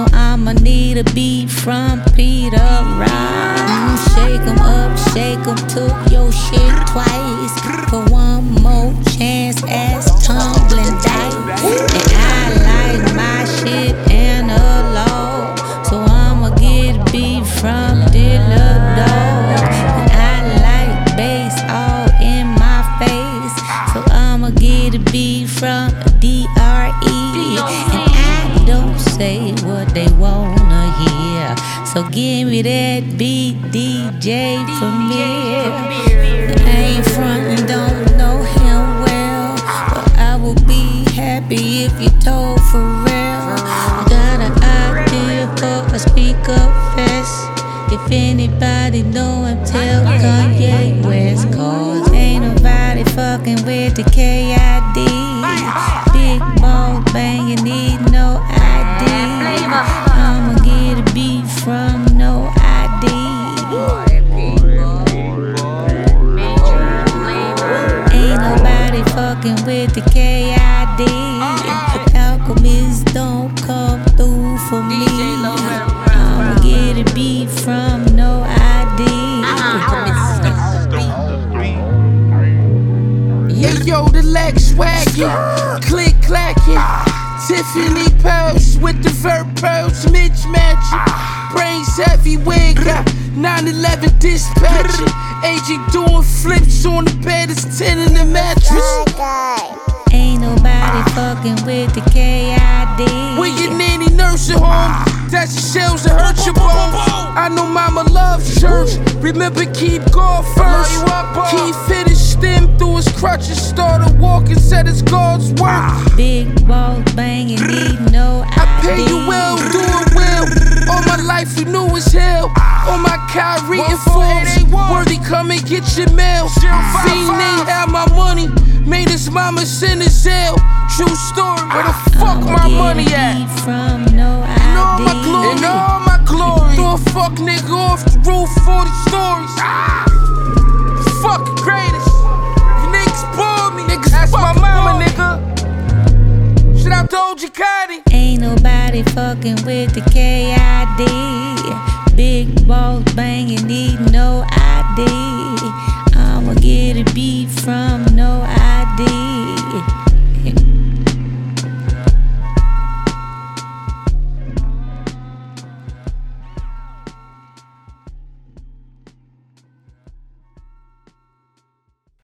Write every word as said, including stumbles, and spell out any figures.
So I'ma need a beat from Peter Rock. Shake 'em up, shake 'em, took your shit twice. For one more chance as tumbling dice. And I like my shit analog, so I'ma get a beat from Dilla Dog. And I like bass all in my face, so I'ma get a beat from D R E. And I don't say what they wanna hear, so give me that beat, D J Premier. I ain't frontin', don't know him well, but I will be happy if you told for real. Got an idea for a speaker fest. If anybody know him, tell Kanye West. Cause ain't nobody fucking with the K I D. Big ball bang, you need no I D. I'ma get a beat from no I D. Ain't nobody fucking with the K I D. Alchemist don't come through for me. I'ma get a beat from no I D. Yeah, yo, the legs wagging, click clacking. Tiffany pearls with the vert pearls, Mitch matching. Brains heavy wig, got nine eleven dispatching. Agent doing flips on the bed, it's ten in the mattress. Ain't nobody fucking with the K I D. When your nanny nursing home, that's the shells that hurt your bones. I know mama loves church, remember keep God first. Keith hit his stem through his crutches, started walking, said it's God's work. Big balls banging, need no I D. I pay you well, do it well. All my life you knew as hell. All my Kyrie and Forbes, worthy come and get your mail. Fiend ain't have my money, made his mama send his Zelle. True story, where the fuck my money at? From no I D. And all my glory, and all my glory. Throw a fuck nigga off the roof, forty stories. Fuck the greatest. You niggas bore me, niggas. That's my mama, nigga. Shout out to O G Gotti. Ain't nobody fucking with the K I D. Big balls banging, need no I D. I'ma get a beat from